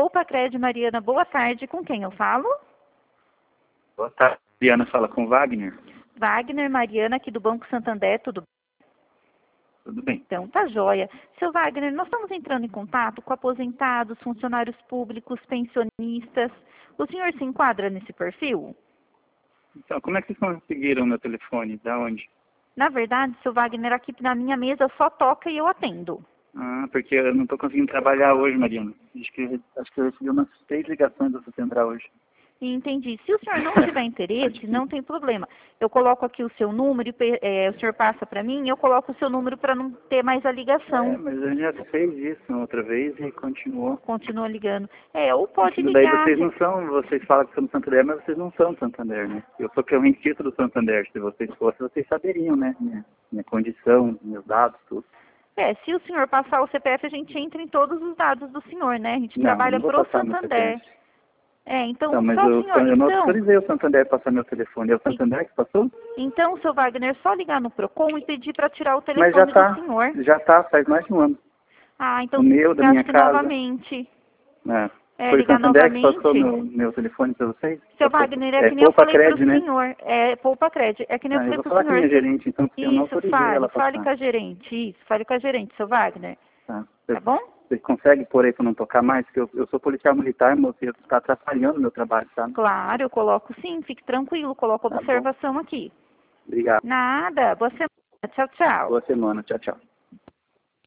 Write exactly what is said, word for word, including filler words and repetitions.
Poupa Cred, Mariana, boa tarde. Com quem eu falo? Boa tarde. Mariana fala com Wagner. Wagner, Mariana, aqui do Banco Santander, tudo bem? Tudo bem. Então, tá joia. Seu Wagner, nós estamos entrando em contato com aposentados, funcionários públicos, pensionistas. O senhor se enquadra nesse perfil? Então, como é que vocês conseguiram meu telefone? Da onde? Na verdade, seu Wagner, aqui na minha mesa só toca e eu atendo. Ah, porque eu não estou conseguindo trabalhar hoje, Mariana. Acho que, acho que eu recebi umas três ligações dessa central hoje. Entendi. Se o senhor não tiver interesse, não tem problema. Eu coloco aqui o seu número, e é, o senhor passa para mim, eu coloco o seu número para não ter mais a ligação. É, mas a gente já fez isso outra vez e continuou. Continua ligando. É, ou pode Isso daí ligar. vocês não são, vocês falam que são do Santander, mas vocês não são do Santander, né? Eu sou cliente do Santander. Se vocês fossem, vocês saberiam, né? Minha, minha condição, meus dados, tudo. É, se o senhor passar o C P F, a gente entra em todos os dados do senhor, né? A gente Não, trabalha não vou pro passar meu Santander. C P F. É, então, Não, mas só o eu, senhor, eu não então, autorizei o Santander passar meu telefone. É o Santander que passou? então, seu Wagner, só ligar no Procon e pedir para tirar o Mas já telefone tá, do senhor. já tá, faz mais de um ano. Ah, então, O meu, da minha gaste casa. novamente. É. É, Foi o ligar Santander que novamente. passou meu, meu telefone para vocês? Seu Passou. Wagner, é É que nem eu Poupa falei pro Cred, né? senhor. É, Poupa Cred. É que nem eu Ah, eu falei vou pro falar com a senhor. minha se- gerente, então, porque eu não Isso, autorizei fale. ela Fale passar. com a gerente. Isso, fale com a gerente, seu Wagner. Tá. Tá bom? Você consegue pôr aí para não tocar mais? Porque eu, eu sou policial militar, meu filho está atrapalhando o meu trabalho, tá? Claro, eu coloco sim. Fique tranquilo. Coloco Tá bom. observação aqui. Obrigado. Nada. Boa semana. Tchau, tchau. Boa semana. Tchau, tchau.